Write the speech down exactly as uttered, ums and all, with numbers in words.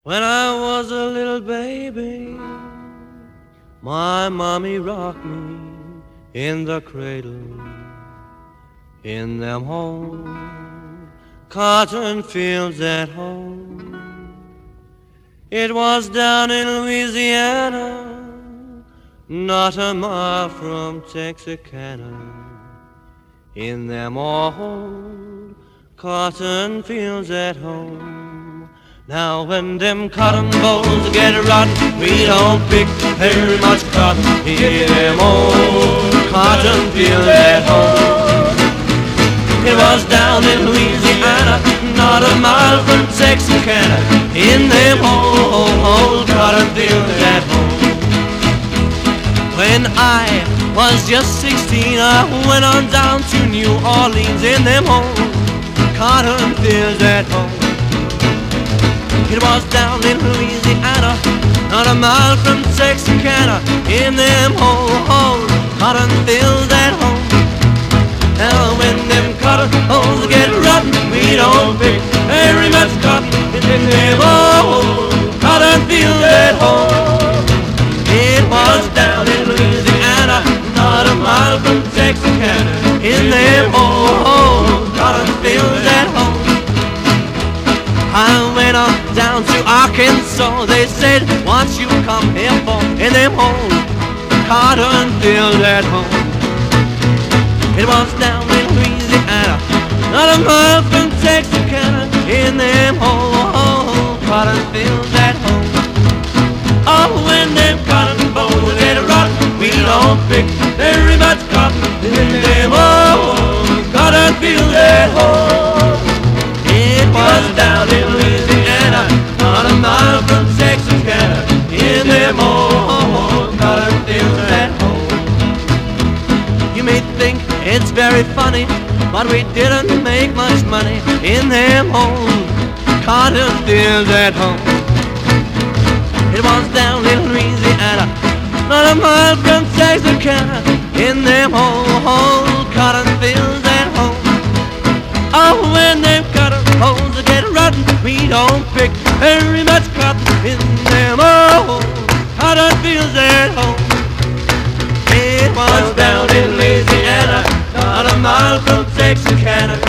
When I was a little baby, my mommy rocked me in the cradle in them old cotton fields at home. It was down in Louisiana, not a mile from Texarkana, in them old cotton fields at home. Now when them cotton bolls get rotten, we don't pick very much cotton in them old cotton fields at home. It was down in Louisiana, not a mile from Texarkana, in them old, old cotton fields at home. When I was just sixteen, I went on down to New Orleans, in them old cotton fields at home. It was down in Louisiana, not a mile from Texarkana, in them old, old cotton fields at home. Now when them cotton holes get rotten, we don't pick very much cotton in them old cotton fields at home. It was down in Louisiana, not a mile from Texarkana, in them old cotton fields at home. I went on down to Arkansas, they said, once you come here for, in them old cotton fields at home. It was down in Louisiana, not a mile from Texarkana, in them old cotton fields at home. Oh, when them cotton bolls get rotten, we don't pick very much cotton in them old cotton fields at home. It was down in Louisiana, not a mile from Texarkana, in them old cotton fields at home. You may think it's very funny, but we didn't make much money in them old cotton fields at home. It was down in Louisiana, not a mile from Texarkana, in them old, old cotton fields at home. Oh, when them cotton holes get rotten, we don't pick very much cotton in them old cotton fields at home. It was down in Louisiana, not a mile from Texarkana,